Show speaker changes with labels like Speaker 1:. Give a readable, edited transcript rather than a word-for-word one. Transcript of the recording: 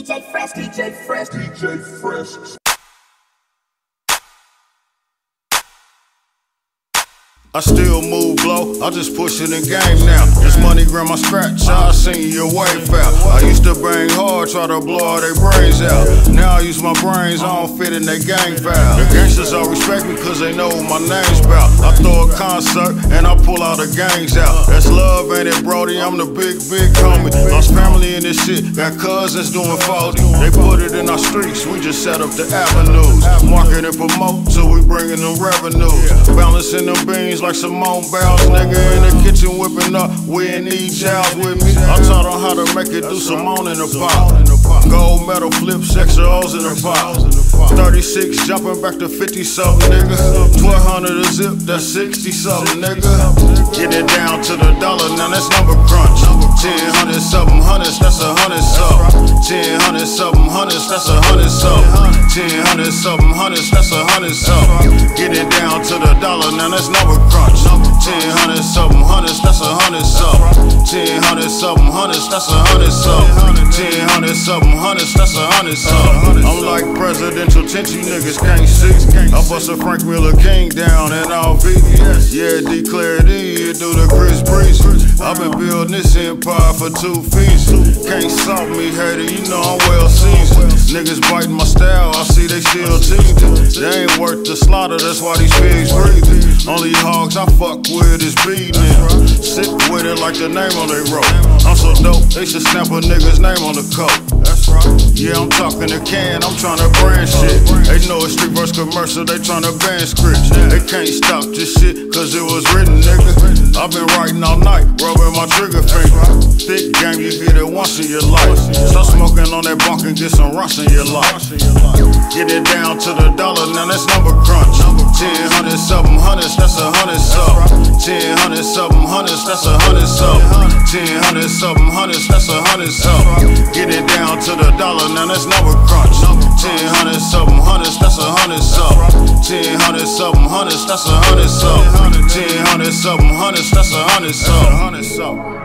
Speaker 1: DJ Fresh, DJ Fresh, DJ Fresh.
Speaker 2: I still move blow, I just push it in game now. This money grab my scratch, I seen your wave out. I used to bang hard, try to blow all their brains out. Now I use my brains, I don't fit in their gang foul. The gangsters all respect me cause they know what my name's bout. I throw a concert and I pull all the gangs out. That's love, ain't it, Brody? I'm the big homie. Lost family in this shit, got cousins doing 40. They put it in our streets, we just set up the avenues. Market and promote till we bringin' them revenues. Balancing them beans like Simone Biles, nigga in the kitchen whipping up. We ain't need jowls with me. I taught them how to make it do Simone in the pot. Gold medal flip, sex O's in the pot. 36 jumping back to 50 something, nigga. 1200 a zip, that's 60 something, nigga. Get it down to the dollar, now that's number crunch. 1000 something hundreds, that's 100 something. 1000 something hundreds, that's 100 something. 1000 something hundreds, that's 100 something. Get it down to the dollar, now that's number crunch. 1000 something hundreds, that's 100 something. 1000 something hundreds, that's 100 something. 1000 something hundreds, that's 100 something. I'm like presidential tent, you niggas can't see. I bust a Frank Miller King down in all VVS. Yeah, declare D, do the Chris Breeze. I've been building this empire for 2 feet. Can't stop me, hater, you know I'm well seasoned. Niggas biting my style, I see they still teasing. They ain't worth the slaughter, that's why these pigs breathing. Only hogs I fuck with is beating. Sick with it like the name on they rope. I'm so dope, they should stamp a nigga's name on the coat. That's right. Yeah, I'm talking to Can, I'm tryna brand shit. They know it's street verse commercial, they tryna ban scripts. They can't stop this shit, cause it was written, nigga. I've been writing all night, rubbing my trigger finger. Thick game, you get it once in your life. Stop smoking on that bunk and get some rush in your life. Get it down to the dollar, now that's number crunch. 1000 something hundreds, that's 100 something. 1000 something hundreds, that's 100 something. 1000 something hundreds, that's 100 something. Get it down to the dollar, now that's number crunch. 1000 something hundreds, that's 100 something. 1000 something hundreds, that's 100 something. 1000 something hundreds, that's 100 something.